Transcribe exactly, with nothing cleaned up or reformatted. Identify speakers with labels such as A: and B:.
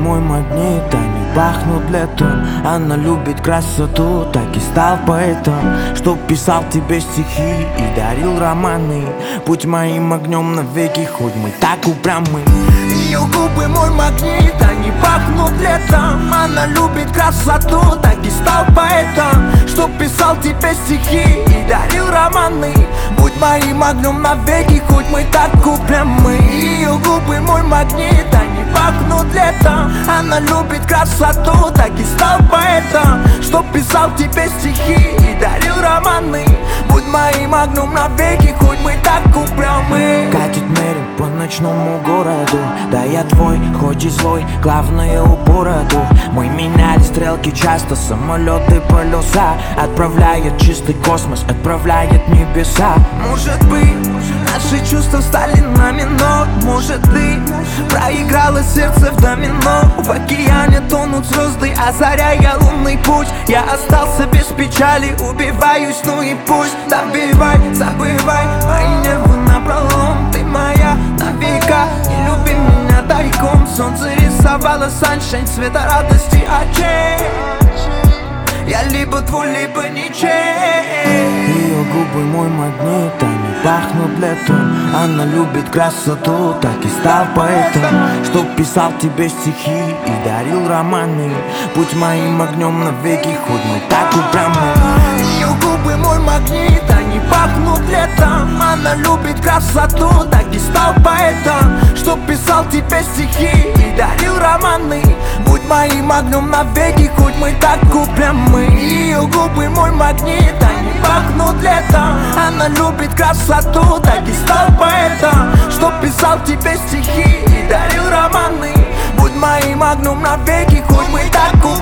A: мой магнит, они пахнут летом. Она любит красоту, так и стал поэтом, чтоб писал тебе стихи и дарил романы. Будь моим огнем навеки, хоть мы так упрямы. Ее губы мой магнит, они пахнут летом. Она любит красоту, так и стал поэтом, чтоб писал тебе стихи и дарил романы. Будь моим огнем навеки, хоть мы так упрямы. Ее губы мой магнит, они пахнут летом. Она любит красоту, так и стал поэтом, чтоб писал тебе стихи и дарил романы. Будь моим огнем навеки, хоть мы так упрямы. Катит мерин по ночному городу, да я твой, хоть и злой, главное у бороду. Мы меняли стрелки часто, самолеты, полюса. Отправляет чистый космос, отправляет в небеса. Может быть, наши чувства стали на минор. Может, ты проиграла сердце в домино. В океане тонут звезды, озаряя лунный путь. Я остался без печали, убиваюсь, ну и пусть. Добивай, забывай, мои нервы напролом. Ты моя на века, не люби меня тайком. Солнце рисовало саншайн, цвета радости очей. Я либо твой, либо ничей. Ее губы мой магнит, они пахнут летом. Она любит красоту, так и стал поэтом, чтоб писал тебе стихи и дарил романы. Будь моим огнем навеки, хоть мы так упрямы. Ее губы мой магнит, они пахнут летом. Она любит красоту, так и стал поэтом, чтоб писал тебе стихи и дарил романы. Будь моим огнем навеки, хоть мы так упрямы. Ее губы мой магнит, они пахнут летом. Она любит красоту, так и стал поэтом, чтоб писал тебе стихи и дарил романы. Будь моим огнем навеки, хоть мы так упрямы.